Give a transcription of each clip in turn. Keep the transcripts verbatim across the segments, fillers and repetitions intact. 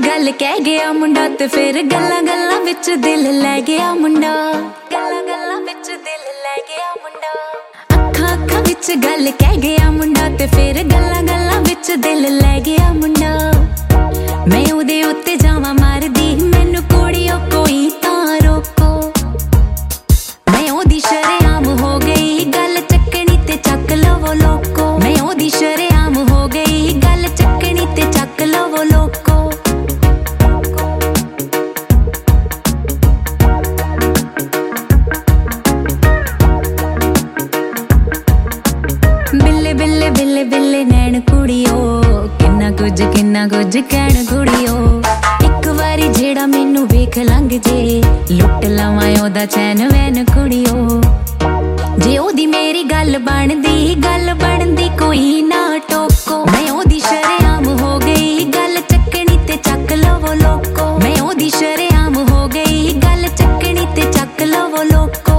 गल कह गया मुंडा ते फिर गल्लां गल्लां विच दिल लै गया मुंडा। गल्लां गल्लां विच दिल लै गया मुंडा। अखां अखां विच गल कह गया मुंडा ते फिर गल्लां गल्लां विच दिल लै गया मुंडा। मैं उहदे उत्ते जावां मारदी मैनू कुड़ियो कोई तां रोको। मैं ओहदी शरेआम हो गई गल चक्कनी ते चक लवो लोको। मैं ओहदी शरेआम हो गई गल चक्कनी ते चक लवो लोको। बिल्ले बिल्ले बिल्ले बिल्ले नैन कुड़ियो किन्ना कुछ किन्ना कुछ कहण कुड़ियो। इक वारी जेड़ा मैनू वेख लंघ जे लुट लवां ओहदा चैन वैन कुड़ियो। जे ओहदी मेरी गल बनदी गल बनदी कोई ना टोको। मैं ओहदी शरेआम हो गई गल चक्कनी ते चक लवो लोको। मैं ओहदी शरेआम हो गई गल चक्कनी ते चक लवो लोको।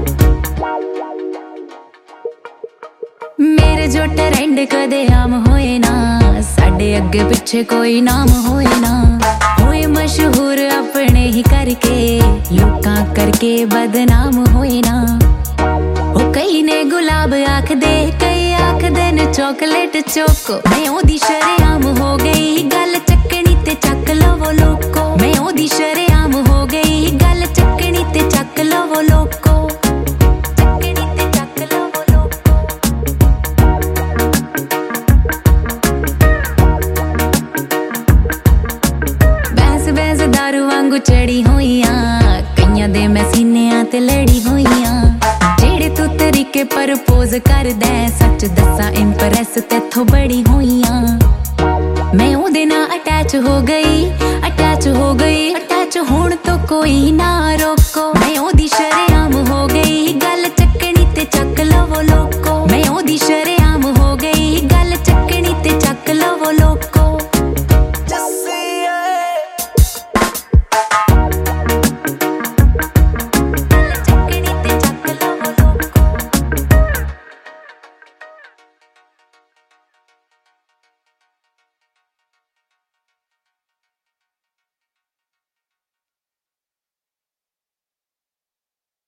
मेरे जो ट्रेंड कदे आम होए ना साडे अगे पिछे कोई नाम होए ना। होए मशहूर अपने ही करके लोकां करके बदनाम होए ना। ओ कई ने गुलाब आख दे कई आख दे न चॉकलेट चोको। मैं ओहदी शरेआम हो गई गल चक्कनी ते चक लवो लोको। मैं ओहदी शरेआम हो गई गल चक्कनी ते चक लवो लोको। चक्कनी ते चक लवो लोको। बैंस बैंस दारू वांगू चढ़ी होइयां कईयां दे मैं सीनियां ते लड़ी होइयां। जेड़े तू तरीके प्रपोज कर दे सच दसा इंप्रेस तेथों बड़ी होइयां। मैं ओहदे नाल अटैच हो गई अटैच हो गई अटैच होण तो कोई ना